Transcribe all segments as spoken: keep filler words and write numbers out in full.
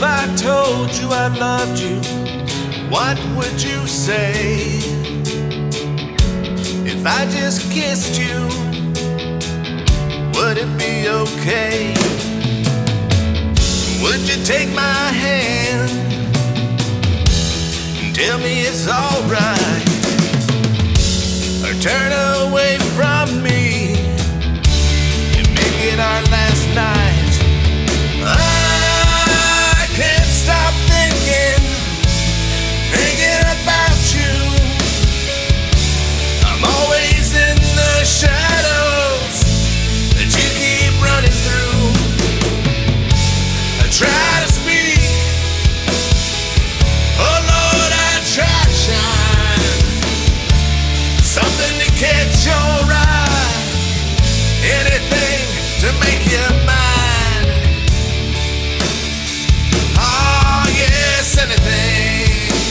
I told you I loved you, what would you say? If I just kissed you, would it be okay? Would you take my hand and tell me it's alright? Or turn away from me and make it our last night? I can't stop thinking, thinking about you. I'm always in the shadows that you keep running through. I try to speak, oh Lord, I try to shine, something to catch your eye, anything to make you mine. Oh yes, anything.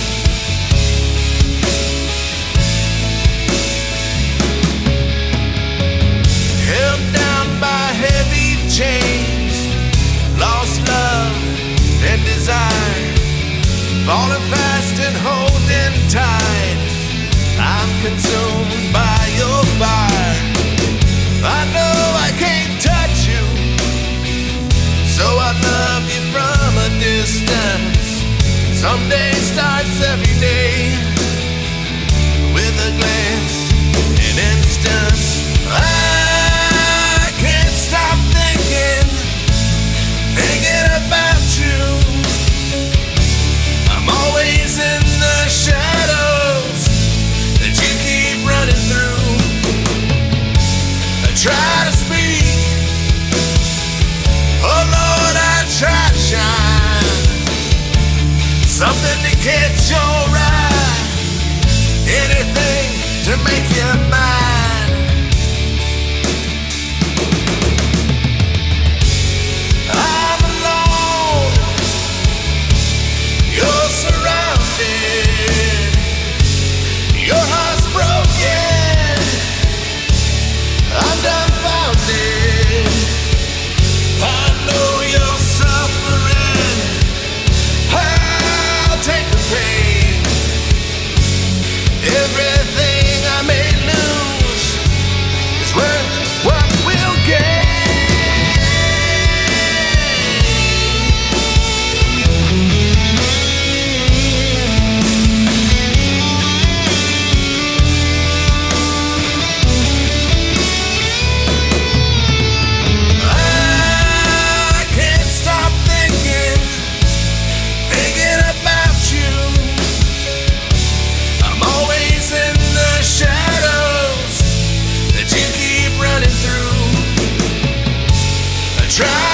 Held down by heavy chains, lost love and desire, falling fast and holding tight. I'm consumed by your fire. I know I can't touch you, so I love you from a distance. Someday starts every day with a glance, an instance. I can't stop thinking, thinking about you. I'm always in the shadows that you keep running through. I try to speak, oh Lord, I try to shine, something to catch your eye, anything to make you mine. I'm alone, you're surrounded, your heart's broken, I'm dumbfounded. I know you're suffering, I'll take the pain. Everything I may lose is worth what we'll gain. I can't stop thinking, thinking about you. I'm always in the shadows that you keep running through. I try